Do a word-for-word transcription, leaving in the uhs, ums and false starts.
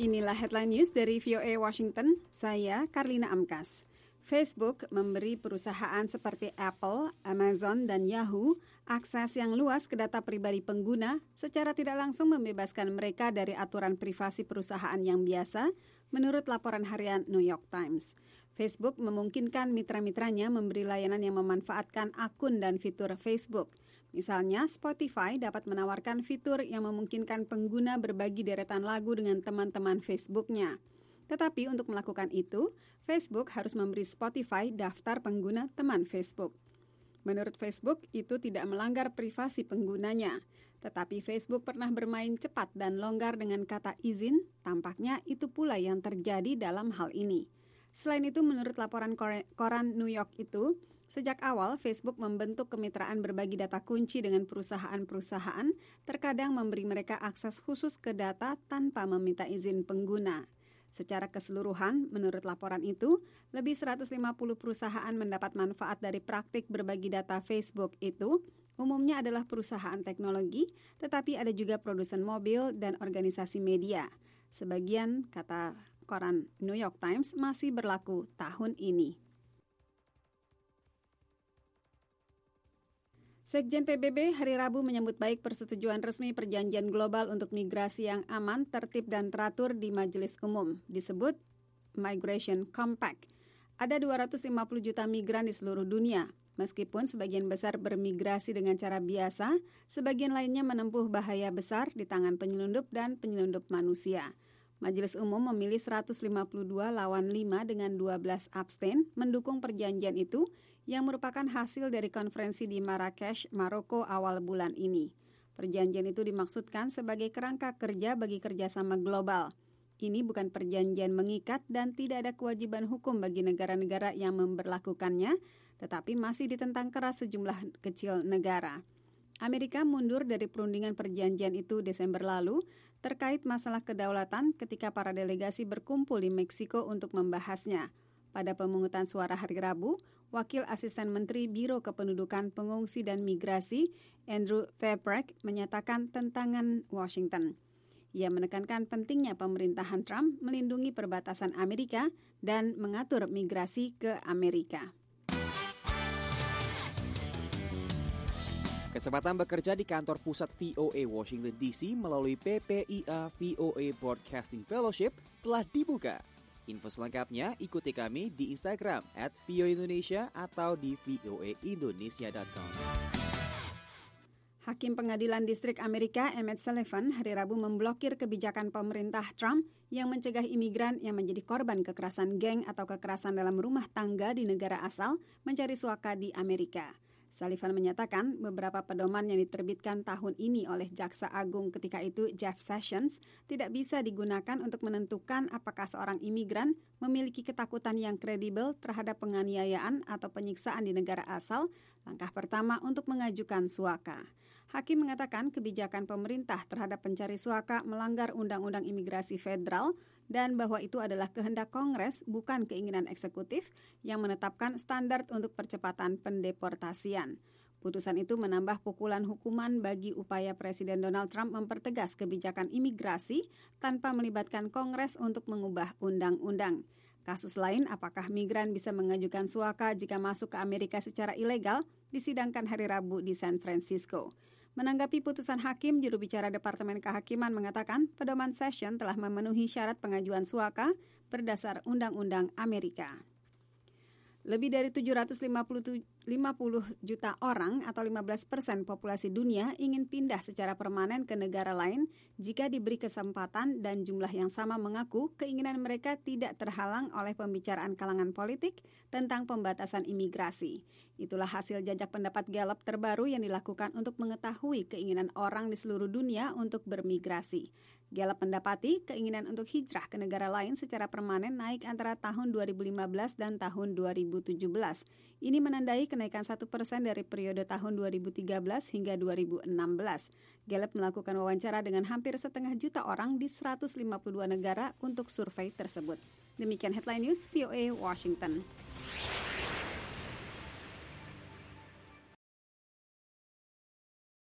Inilah headline news dari V O A Washington, saya Karlina Amkas. Facebook memberi perusahaan seperti Apple, Amazon, dan Yahoo akses yang luas ke data pribadi pengguna secara tidak langsung membebaskan mereka dari aturan privasi perusahaan yang biasa, menurut laporan harian New York Times. Facebook memungkinkan mitra-mitranya memberi layanan yang memanfaatkan akun dan fitur Facebook. Misalnya, Spotify dapat menawarkan fitur yang memungkinkan pengguna berbagi deretan lagu dengan teman-teman Facebook-nya. Tetapi untuk melakukan itu, Facebook harus memberi Spotify daftar pengguna teman Facebook. Menurut Facebook, itu tidak melanggar privasi penggunanya. Tetapi Facebook pernah bermain cepat dan longgar dengan kata izin, tampaknya itu pula yang terjadi dalam hal ini. Selain itu, menurut laporan koran New York itu, sejak awal, Facebook membentuk kemitraan berbagi data kunci dengan perusahaan-perusahaan, terkadang memberi mereka akses khusus ke data tanpa meminta izin pengguna. Secara keseluruhan, menurut laporan itu, lebih seratus lima puluh perusahaan mendapat manfaat dari praktik berbagi data Facebook itu, umumnya adalah perusahaan teknologi, tetapi ada juga produsen mobil dan organisasi media. Sebagian, kata koran New York Times, masih berlaku tahun ini. Sekjen P B B hari Rabu menyambut baik persetujuan resmi perjanjian global untuk migrasi yang aman, tertib, dan teratur di Majelis Umum, disebut Migration Compact. Ada dua ratus lima puluh juta migran di seluruh dunia. Meskipun sebagian besar bermigrasi dengan cara biasa, sebagian lainnya menempuh bahaya besar di tangan penyelundup dan penyelundup manusia. Majelis Umum memilih seratus lima puluh dua lawan lima dengan dua belas abstain mendukung perjanjian itu yang merupakan hasil dari konferensi di Marrakesh, Maroko awal bulan ini. Perjanjian itu dimaksudkan sebagai kerangka kerja bagi kerjasama global. Ini bukan perjanjian mengikat dan tidak ada kewajiban hukum bagi negara-negara yang memberlakukannya, tetapi masih ditentang keras sejumlah kecil negara. Amerika mundur dari perundingan perjanjian itu Desember lalu terkait masalah kedaulatan ketika para delegasi berkumpul di Meksiko untuk membahasnya. Pada pemungutan suara hari Rabu, Wakil Asisten Menteri Biro Kependudukan, Pengungsi dan Migrasi, Andrew Fairbrack, menyatakan tentangan Washington. Ia menekankan pentingnya pemerintahan Trump melindungi perbatasan Amerika dan mengatur migrasi ke Amerika. Kesempatan bekerja di kantor pusat V O A Washington D C melalui P P I A V O A Broadcasting Fellowship telah dibuka. Info selengkapnya ikuti kami di Instagram at V O A Indonesia atau di V O A Indonesia dot com. Hakim Pengadilan Distrik Amerika Emmett Sullivan hari Rabu memblokir kebijakan pemerintah Trump yang mencegah imigran yang menjadi korban kekerasan geng atau kekerasan dalam rumah tangga di negara asal mencari suaka di Amerika. Sullivan menyatakan beberapa pedoman yang diterbitkan tahun ini oleh Jaksa Agung ketika itu Jeff Sessions tidak bisa digunakan untuk menentukan apakah seorang imigran memiliki ketakutan yang kredibel terhadap penganiayaan atau penyiksaan di negara asal, langkah pertama untuk mengajukan suaka. Hakim mengatakan kebijakan pemerintah terhadap pencari suaka melanggar Undang-Undang Imigrasi Federal dan bahwa itu adalah kehendak Kongres, bukan keinginan eksekutif yang menetapkan standar untuk percepatan pendeportasian. Putusan itu menambah pukulan hukuman bagi upaya Presiden Donald Trump mempertegas kebijakan imigrasi tanpa melibatkan Kongres untuk mengubah undang-undang. Kasus lain, apakah migran bisa mengajukan suaka jika masuk ke Amerika secara ilegal, disidangkan hari Rabu di San Francisco. Menanggapi putusan hakim, juru bicara Departemen Kehakiman mengatakan pedoman Session telah memenuhi syarat pengajuan suaka berdasar Undang-Undang Amerika. Lebih dari tujuh ratus lima puluh juta orang atau lima belas persen populasi dunia ingin pindah secara permanen ke negara lain jika diberi kesempatan, dan jumlah yang sama mengaku keinginan mereka tidak terhalang oleh pembicaraan kalangan politik tentang pembatasan imigrasi. Itulah hasil jajak pendapat Gallup terbaru yang dilakukan untuk mengetahui keinginan orang di seluruh dunia untuk bermigrasi. Gallup mendapati keinginan untuk hijrah ke negara lain secara permanen naik antara tahun dua ribu lima belas dan tahun dua ribu tujuh belas. Ini menandai kenaikan satu persen dari periode tahun dua ribu tiga belas hingga dua ribu enam belas. Gallup melakukan wawancara dengan hampir setengah juta orang di seratus lima puluh dua negara untuk survei tersebut. Demikian Headline News V O A Washington.